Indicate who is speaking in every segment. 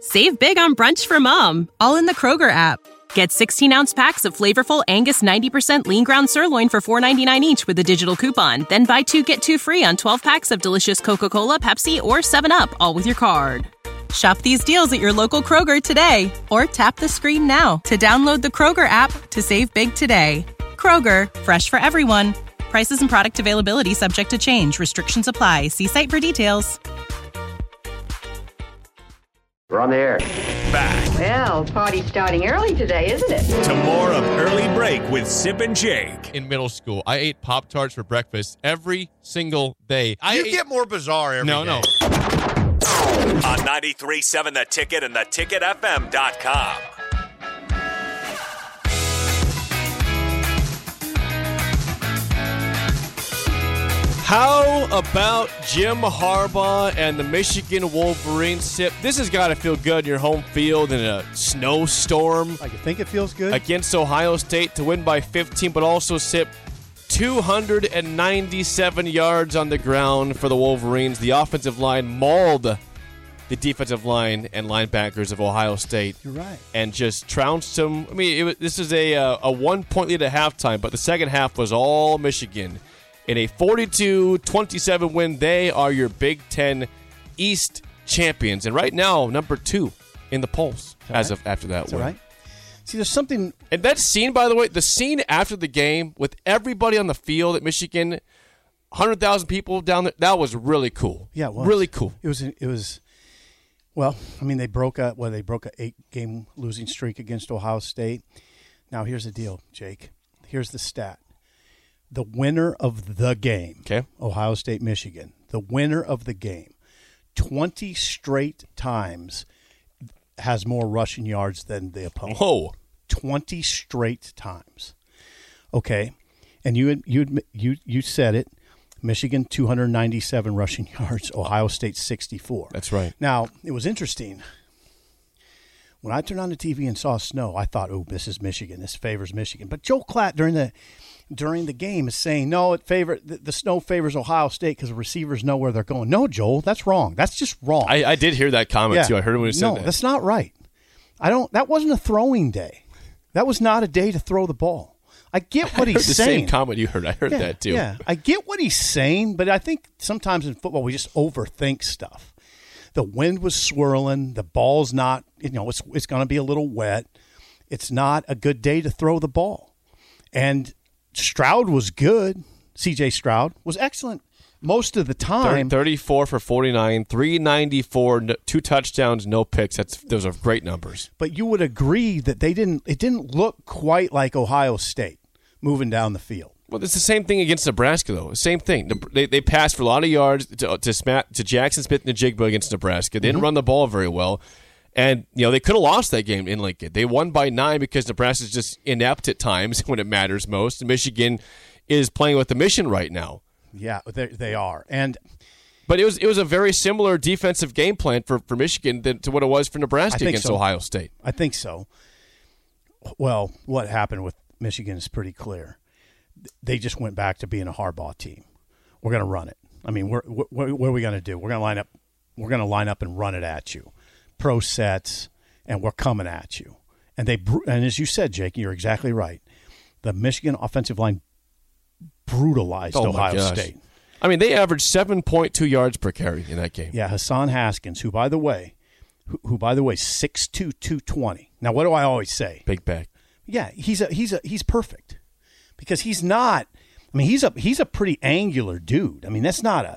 Speaker 1: Save big on brunch for mom, all in the Kroger app. Get 16-ounce packs of flavorful Angus 90% lean ground sirloin for $4.99 each with a digital coupon. Then buy 2, get 2 free on 12 packs of delicious Coca-Cola, Pepsi, or 7-Up, all with your card. Shop these deals at your local Kroger today, or tap the screen now to download the Kroger app to save big today. Kroger, fresh for everyone. Prices and product availability subject to change. Restrictions apply. See site for details.
Speaker 2: We're on the air.
Speaker 3: Back
Speaker 4: Well, party's starting early today, isn't it?
Speaker 3: to more of Early Break with Sip and Jake.
Speaker 5: In middle school, I ate Pop-Tarts for breakfast every single day.
Speaker 6: You get more bizarre every day.
Speaker 5: No.
Speaker 3: On 93.7 The Ticket and theticketfm.com.
Speaker 5: How about Jim Harbaugh and the Michigan Wolverines? Sip, this has got to feel good in your home field in a snowstorm.
Speaker 7: I think it feels good.
Speaker 5: Against Ohio State to win by 15, but also, Sip, 297 yards on the ground for the Wolverines. The offensive line mauled the defensive line and linebackers of Ohio State.
Speaker 7: You're right.
Speaker 5: And just trounced them. I mean, this is a 1-point lead at halftime, but the second half was all Michigan. In a 42-27 win, they are your Big Ten East champions. And right now, number 2 in the polls after that win.
Speaker 7: Right. See, there's something.
Speaker 5: And that scene, by the way, the scene after the game with everybody on the field at Michigan, 100,000 people down there, that was really cool.
Speaker 7: Yeah, it was.
Speaker 5: Really cool.
Speaker 7: It was. Well, I mean, they broke a 8-game losing streak against Ohio State. Now, here's the deal, Jake. Here's the stat. The winner of the game, Ohio State, Michigan, the winner of the game, 20 straight times has more rushing yards than the opponent.
Speaker 5: Whoa.
Speaker 7: 20 straight times. Okay. And you said it. Michigan, 297 rushing yards. Ohio State, 64.
Speaker 5: That's right.
Speaker 7: Now, it was interesting. When I turned on the TV and saw snow, I thought, oh, this is Michigan. This favors Michigan. But Joe Klatt during the game is saying, no, the snow favors Ohio State because the receivers know where they're going. No, Joel, that's wrong. That's just wrong.
Speaker 5: I did hear that comment, too. I heard him when he said that.
Speaker 7: No, that's not right. That wasn't a throwing day. That was not a day to throw the ball. I get what he's saying.
Speaker 5: The same comment you heard. I heard that, too.
Speaker 7: Yeah, I get what he's saying, but I think sometimes in football we just overthink stuff. The wind was swirling. The ball's not, it's going to be a little wet. It's not a good day to throw the ball. And Stroud was good. C.J. Stroud was excellent most of the time.
Speaker 5: 34 for 49, 394, 2 touchdowns, no picks. Those are great numbers.
Speaker 7: But you would agree that it didn't look quite like Ohio State moving down the field.
Speaker 5: Well, it's the same thing against Nebraska, though. Same thing. They passed for a lot of yards to Jackson Smith and Njigba against Nebraska. They didn't run the ball very well. And, they could have lost that game in Lincoln. They won by 9 because Nebraska's just inept at times when it matters most. And Michigan is playing with the mission right now.
Speaker 7: Yeah, they are.
Speaker 5: But it was a very similar defensive game plan for Michigan to what it was for Nebraska against Ohio State.
Speaker 7: I think so. Well, what happened with Michigan is pretty clear. They just went back to being a Harbaugh team. We're going to run it. I mean, what are we going to do? We're going to line up. We're going to line up and run it at you, pro sets, and we're coming at you. And as you said, Jake, you're exactly right. The Michigan offensive line brutalized Ohio State.
Speaker 5: I mean, they averaged 7.2 yards per carry in that game.
Speaker 7: Yeah, Hassan Haskins, who by the way, 6'2", 220. Now, what do I always say?
Speaker 5: Big back.
Speaker 7: Yeah, he's perfect because he's not. I mean, he's a pretty angular dude. I mean, he's not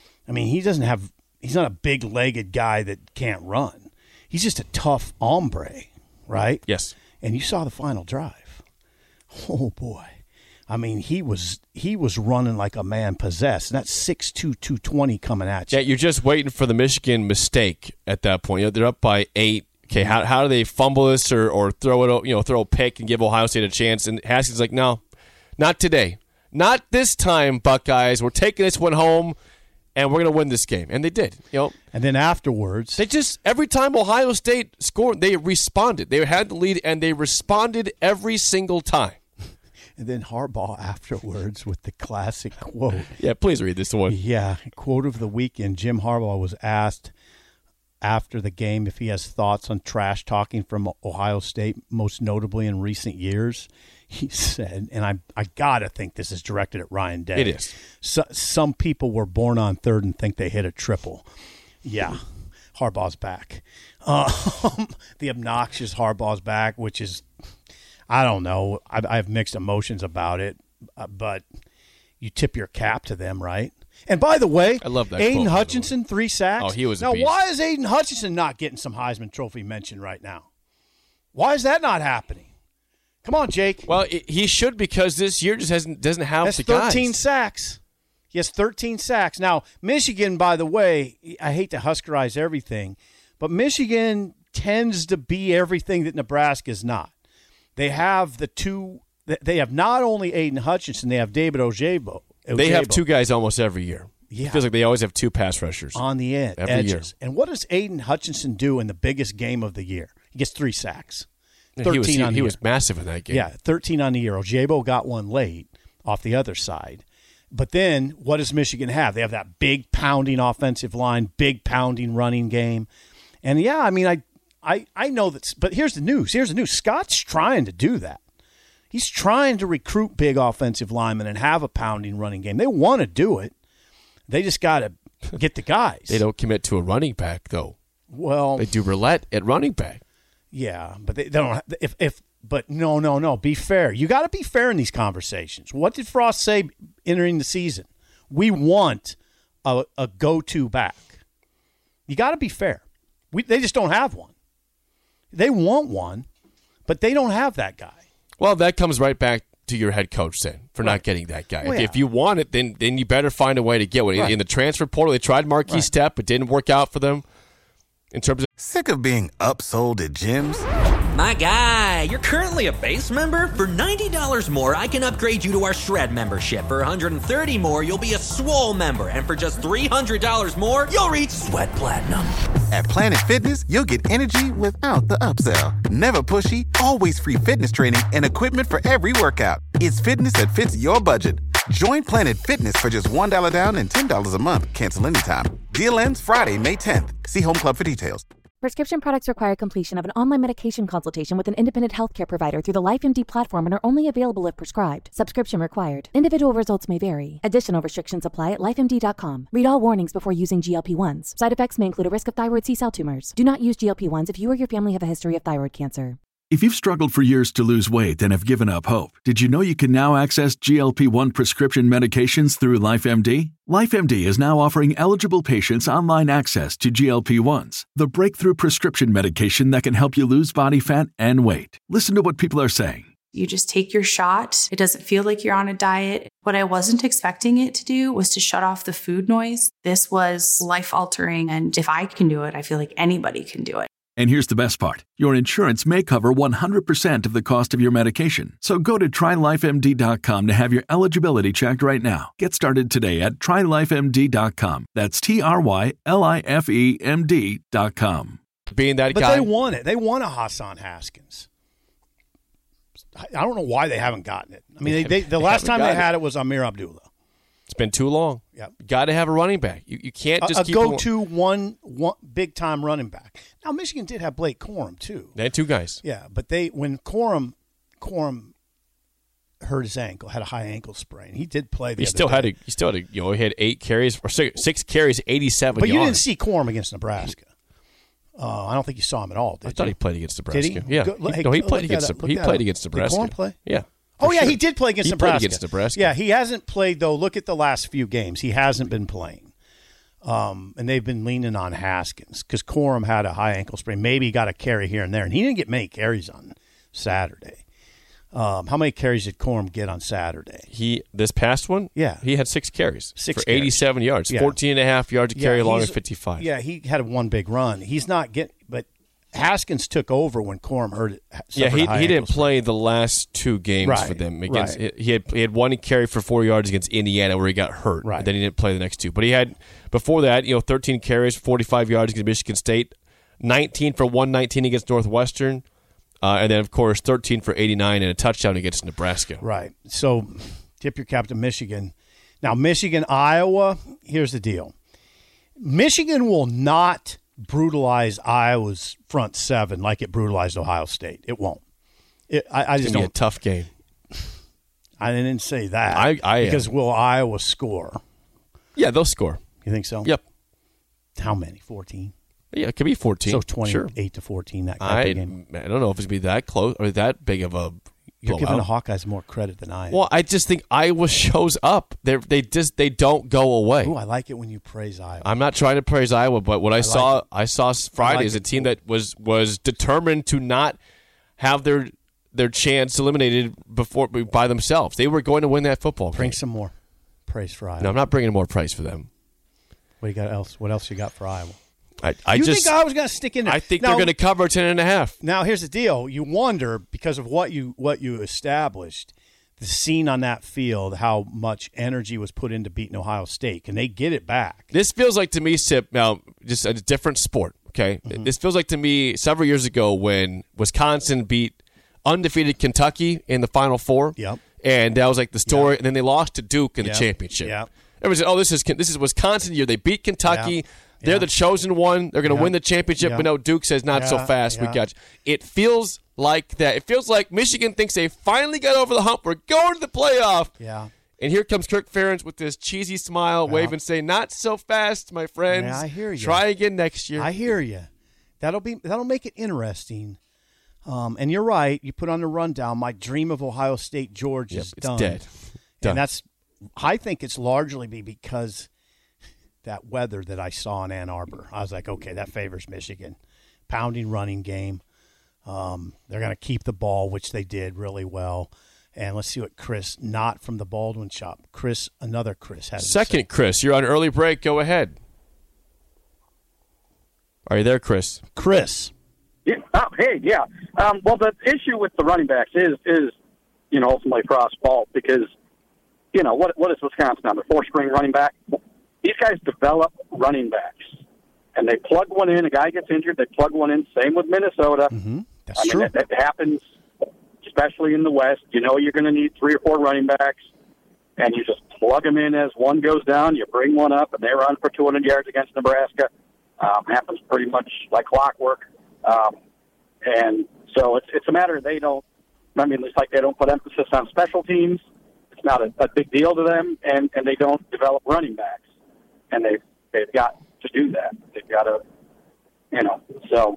Speaker 7: a big-legged guy that can't run. He's just a tough hombre, right?
Speaker 5: Yes.
Speaker 7: And you saw the final drive. Oh boy. I mean, he was running like a man possessed. And that's 6'2", 220 coming at you.
Speaker 5: Yeah, you're just waiting for the Michigan mistake at that point. They're up by 8. Okay, how do they fumble this or throw it? Throw a pick and give Ohio State a chance? And Haskins like, no, not today, not this time, Buckeyes. We're taking this one home, and we're going to win this game. And they did.
Speaker 7: And then afterwards,
Speaker 5: they just every time Ohio State scored, they responded. They had the lead, and they responded every single time.
Speaker 7: And then Harbaugh afterwards with the classic quote.
Speaker 5: Yeah, please read this one.
Speaker 7: Yeah, quote of the weekend. Jim Harbaugh was asked after the game if he has thoughts on trash talking from Ohio State, most notably in recent years. He said, and I got to think this is directed at Ryan Day.
Speaker 5: It is.
Speaker 7: Some people were born on third and think they hit a triple. Yeah, Harbaugh's back. The obnoxious Harbaugh's back, which is, I don't know. I have mixed emotions about it, but you tip your cap to them, right? And by the way,
Speaker 5: I love that
Speaker 7: Aiden
Speaker 5: quote,
Speaker 7: Hutchinson, 3 sacks.
Speaker 5: Oh, he was a
Speaker 7: now,
Speaker 5: beast.
Speaker 7: why is Aiden Hutchinson not getting some Heisman Trophy mention right now? Why is that not happening? Come on, Jake.
Speaker 5: Well, he should, because this year just doesn't have
Speaker 7: That's
Speaker 5: the guys.
Speaker 7: 13 sacks. He has 13 sacks. Now, Michigan, by the way, I hate to Huskerize everything, but Michigan tends to be everything that Nebraska is not. They have they have not only Aiden Hutchinson, they have David Ojabo.
Speaker 5: They have 2 guys almost every year.
Speaker 7: Yeah.
Speaker 5: It feels like they always have 2 pass rushers.
Speaker 7: On the
Speaker 5: every
Speaker 7: edges.
Speaker 5: year.
Speaker 7: And what does Aiden Hutchinson do in the biggest game of the year? He gets 3 sacks. 13 on the
Speaker 5: He
Speaker 7: year.
Speaker 5: was massive in that game.
Speaker 7: Yeah, 13 on the year. Ojabo got one late off the other side. But then what does Michigan have? They have that big pounding offensive line, big pounding running game. And, yeah, I mean, I know that. But here's the news. Scott's trying to do that. He's trying to recruit big offensive linemen and have a pounding running game. They want to do it. They just got to get the guys.
Speaker 5: They don't commit to a running back, though.
Speaker 7: Well,
Speaker 5: they do roulette at running back.
Speaker 7: Yeah, but they don't. But no. Be fair. You got to be fair in these conversations. What did Frost say entering the season? We want a go-to back. You got to be fair. They just don't have one. They want one, but they don't have that guy.
Speaker 5: Well, that comes right back to your head coach then for not getting that guy.
Speaker 7: Well,
Speaker 5: if you want it, then you better find a way to get one.
Speaker 7: Right.
Speaker 5: In the transfer portal, they tried Marquis Step. It didn't work out for them. In terms of
Speaker 2: Sick of being upsold at gyms?
Speaker 8: My guy, you're currently a base member? For $90 more, I can upgrade you to our Shred membership. For $130 more, you'll be a Swole member. And for just $300 more, you'll reach Sweat Platinum.
Speaker 2: At Planet Fitness, you'll get energy without the upsell. Never pushy, always free fitness training and equipment for every workout. It's fitness that fits your budget. Join Planet Fitness for just $1 down and $10 a month. Cancel anytime. Deal ends Friday, May 10th. See Home Club for details.
Speaker 9: Prescription products require completion of an online medication consultation with an independent healthcare provider through the LifeMD platform and are only available if prescribed. Subscription required. Individual results may vary. Additional restrictions apply at lifemd.com. Read all warnings before using GLP-1s. Side effects may include a risk of thyroid C-cell tumors. Do not use GLP-1s if you or your family have a history of thyroid cancer.
Speaker 10: If you've struggled for years to lose weight and have given up hope, did you know you can now access GLP-1 prescription medications through LifeMD? LifeMD is now offering eligible patients online access to GLP-1s, the breakthrough prescription medication that can help you lose body fat and weight. Listen to what people are saying.
Speaker 11: You just take your shot. It doesn't feel like you're on a diet. What I wasn't expecting it to do was to shut off the food noise. This was life-altering, and if I can do it, I feel like anybody can do it.
Speaker 10: And here's the best part. Your insurance may cover 100% of the cost of your medication. So go to TryLifeMD.com to have your eligibility checked right now. Get started today at TryLifeMD.com. That's TryLifeMD.com.
Speaker 5: Being that
Speaker 7: but
Speaker 5: guy.
Speaker 7: They want it. They want a Hassan Haskins. I don't know why they haven't gotten it. I mean, the last time they had it was Amir Abdullah.
Speaker 5: It's been too long.
Speaker 7: Yep.
Speaker 5: You got to have a running back. You can't just keep
Speaker 7: go-to one big-time running back. Now, Michigan did have Blake Corum, too.
Speaker 5: They had 2 guys.
Speaker 7: Yeah, but when Corum hurt his ankle, had a high ankle sprain. He did play the other day.
Speaker 5: He still had he had 8 carries, or 6 carries, 87
Speaker 7: But
Speaker 5: yards.
Speaker 7: you didn't see Corum against Nebraska. I don't think you saw him at all, did you?
Speaker 5: I thought he played against Nebraska.
Speaker 7: Did he?
Speaker 5: Yeah.
Speaker 7: He
Speaker 5: played against Nebraska.
Speaker 7: Did Corum play?
Speaker 5: Yeah.
Speaker 7: Oh, yeah,
Speaker 5: sure.
Speaker 7: he did play against Nebraska.
Speaker 5: Played against Nebraska.
Speaker 7: Yeah, he hasn't played, though. Look at the last few games. He hasn't been playing. And they've been leaning on Haskins because Corum had a high ankle sprain. Maybe he got a carry here and there, and he didn't get many carries on Saturday. How many carries did Corum get on Saturday?
Speaker 5: This past one?
Speaker 7: Yeah.
Speaker 5: He had 6 carries.
Speaker 7: 6
Speaker 5: for 87 yards.
Speaker 7: Yeah.
Speaker 5: 14.5 yards to carry along at 55.
Speaker 7: Yeah, he had one big run. He's not getting – but Haskins took over when Corum hurt it.
Speaker 5: Yeah, he didn't play the last 2 games for them. He had 1 carry for 4 yards against Indiana where he got hurt.
Speaker 7: Right.
Speaker 5: Then he didn't play the next 2. But he had, before that, 13 carries, 45 yards against Michigan State, 19 for 119 against Northwestern, and then, of course, 13 for 89 and a touchdown against Nebraska.
Speaker 7: Right. So tip your cap to Michigan. Now, Michigan, Iowa, here's the deal. Michigan will not brutalize Iowa's front seven like it brutalized Ohio State. It won't. I just
Speaker 5: It's going to
Speaker 7: don't.
Speaker 5: be a tough game.
Speaker 7: I didn't say that.
Speaker 5: Because
Speaker 7: will Iowa score?
Speaker 5: Yeah, they'll score.
Speaker 7: You think so?
Speaker 5: Yep.
Speaker 7: How many? 14?
Speaker 5: Yeah, it could be 14.
Speaker 7: So 28 to 14, that kind of game.
Speaker 5: I don't know if it's going to be that close or that big of a
Speaker 7: You're
Speaker 5: blowout.
Speaker 7: giving the Hawkeyes more credit than I am.
Speaker 5: Well, I just think Iowa shows up. They don't go away.
Speaker 7: Ooh, I like it when you praise Iowa.
Speaker 5: I'm not trying to praise Iowa, but what I saw Friday
Speaker 7: like
Speaker 5: is a
Speaker 7: it.
Speaker 5: team that was determined to not have their chance eliminated by themselves. They were going to win that football game.
Speaker 7: Bring some more praise for Iowa.
Speaker 5: No, I'm not bringing more praise for them.
Speaker 7: What else? What else you got for Iowa?
Speaker 5: I
Speaker 7: you
Speaker 5: just
Speaker 7: think Iowa's going to stick in there?
Speaker 5: I think they're going to cover 10.5.
Speaker 7: Now, here's the deal. You wonder, because of what you established, the scene on that field, how much energy was put into beating Ohio State. Can they get it back?
Speaker 5: This feels like to me, Sip, now just a different sport, okay?
Speaker 7: Mm-hmm.
Speaker 5: This feels like to me several years ago when Wisconsin beat undefeated Kentucky in the Final Four.
Speaker 7: Yep.
Speaker 5: And that was like the story. And then they lost to Duke in the championship.
Speaker 7: Yep.
Speaker 5: Everybody said, this is Wisconsin year. They beat Kentucky.
Speaker 7: Yep.
Speaker 5: They're the chosen one. They're going to win the championship. But no, Duke says not so fast. We got you. It feels like that. It feels like Michigan thinks they finally got over the hump. We're going to the playoff.
Speaker 7: Yeah.
Speaker 5: And here comes Kirk Ferentz with this cheesy smile, waving, saying, "Not so fast, my friends.
Speaker 7: Yeah, I hear you.
Speaker 5: Try again next year."
Speaker 7: I hear you. That'll make it interesting. And you're right. You put on the rundown. My dream of Ohio State Georgia is done.
Speaker 5: It's dead.
Speaker 7: And I think it's largely because that weather that I saw in Ann Arbor. I was like, okay, that favors Michigan. Pounding running game. They're going to keep the ball, which they did really well. And let's see what Chris, not from the Baldwin Shop, another Chris has.
Speaker 5: Second, Chris, you're on early break. Go ahead. Are you there, Chris?
Speaker 7: Chris.
Speaker 12: Yeah. Oh, hey, yeah. Well, the issue with the running backs is ultimately Frost's fault because, what is Wisconsin on? The four-string running back? These guys develop running backs, and they plug one in. A guy gets injured, they plug one in. Same with Minnesota.
Speaker 7: Mm-hmm. That's true.
Speaker 12: That happens, especially in the West. You're going to need 3 or 4 running backs, and you just plug them in as one goes down. You bring one up, and they run for 200 yards against Nebraska. Happens pretty much like clockwork. And so it's a matter it's like they don't put emphasis on special teams. It's not a big deal to them, and they don't develop running backs. And they've got to do that. They've got to, so.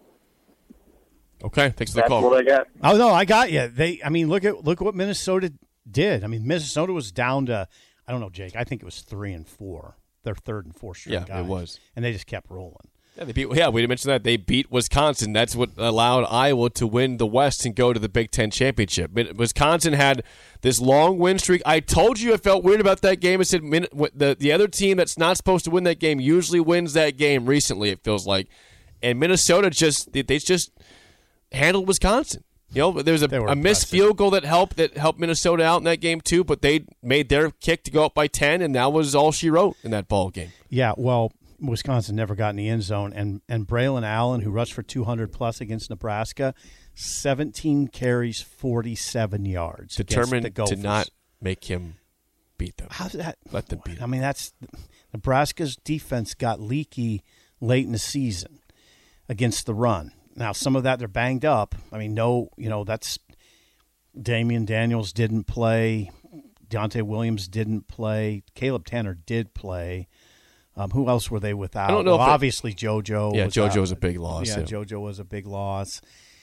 Speaker 5: Okay, thanks for the
Speaker 12: that's
Speaker 5: call.
Speaker 12: That's what I got.
Speaker 7: Oh, no, I got you. Look what Minnesota did. I mean, Minnesota was down to, I don't know, Jake, I think it was 3 and 4. Their third and fourth string guys.
Speaker 5: Yeah, it was.
Speaker 7: And they just kept rolling.
Speaker 5: Yeah, we mentioned that. They beat Wisconsin. That's what allowed Iowa to win the West and go to the Big Ten championship. Wisconsin had this long win streak. I told you I felt weird about that game. I said the other team that's not supposed to win that game usually wins that game recently, it feels like. And Minnesota just handled Wisconsin. There was a missed field goal that helped Minnesota out in that game too, but they made their kick to go up by 10, and that was all she wrote in that ball game.
Speaker 7: Yeah, well, Wisconsin never got in the end zone, and Braylon Allen, who rushed for 200+ against Nebraska, 17 carries, 47 yards.
Speaker 5: Determined to not make him beat them.
Speaker 7: How's that?
Speaker 5: Let them beat him.
Speaker 7: I mean, Nebraska's defense got leaky late in the season against the run. Now, some of that, they're banged up. I mean, that's Damian Daniels didn't play. Deontay Williams didn't play. Caleb Tanner did play. Who else were they without?
Speaker 5: I don't know.
Speaker 7: Obviously, JoJo.
Speaker 5: Yeah, JoJo was a big loss.
Speaker 7: Yeah, JoJo was a big loss.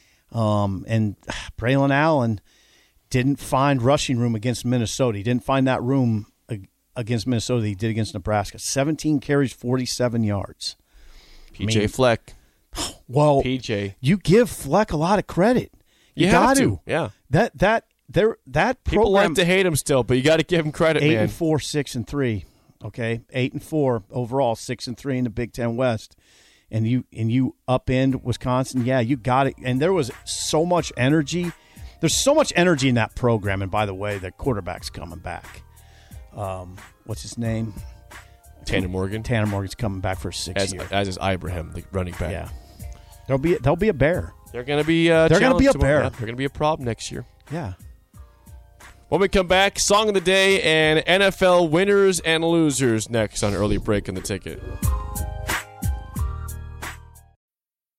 Speaker 7: And Braylon Allen didn't find rushing room against Minnesota. He didn't find that room against Minnesota that he did against Nebraska. 17 carries, 47 yards.
Speaker 5: PJ Fleck.
Speaker 7: Well,
Speaker 5: PJ,
Speaker 7: you give Fleck a lot of credit.
Speaker 5: You
Speaker 7: got
Speaker 5: have to. Yeah.
Speaker 7: That
Speaker 5: People
Speaker 7: program,
Speaker 5: like to hate him still, but you got to give him credit,
Speaker 7: 8
Speaker 5: man.
Speaker 7: 8-4, 6-3. Okay, 8-4 overall, 6-3 in the Big Ten West, and you upend Wisconsin. Yeah, you got it. And there was so much energy. There's so much energy in that program. And by the way, the quarterback's coming back. What's his name?
Speaker 5: Tanner Morgan.
Speaker 7: Tanner Morgan's coming back for 6 years.
Speaker 5: As is Ibrahim, the running back.
Speaker 7: Yeah, they'll be a bear.
Speaker 5: They're going to be.
Speaker 7: They're going to be a bear.
Speaker 5: They're going to be a problem next year.
Speaker 7: Yeah.
Speaker 5: When we come back, Song of the Day and NFL winners and losers next on Early Break in the Ticket.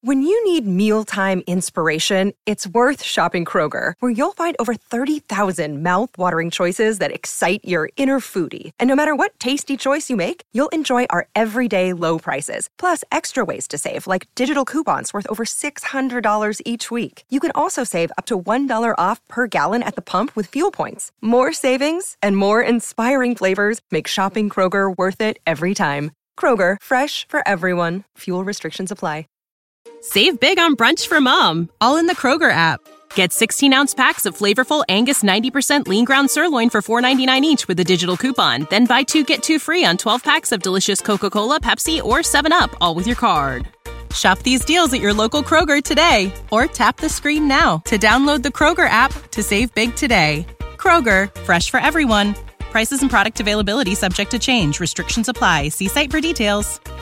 Speaker 13: When you need mealtime inspiration, it's worth shopping Kroger, where you'll find over 30,000 mouth-watering choices that excite your inner foodie. And no matter what tasty choice you make, you'll enjoy our everyday low prices, plus extra ways to save, like digital coupons worth over $600 each week. You can also save up to $1 off per gallon at the pump with fuel points. More savings and more inspiring flavors make shopping Kroger worth it every time. Kroger, fresh for everyone. Fuel restrictions apply.
Speaker 1: Save big on brunch for mom, all in the Kroger app. Get 16-ounce packs of flavorful Angus 90% lean ground sirloin for $4.99 each with a digital coupon. Then buy 2, get 2 free on 12 packs of delicious Coca-Cola, Pepsi, or 7-Up, all with your card. Shop these deals at your local Kroger today, or tap the screen now to download the Kroger app to save big today. Kroger, fresh for everyone. Prices and product availability subject to change. Restrictions apply. See site for details.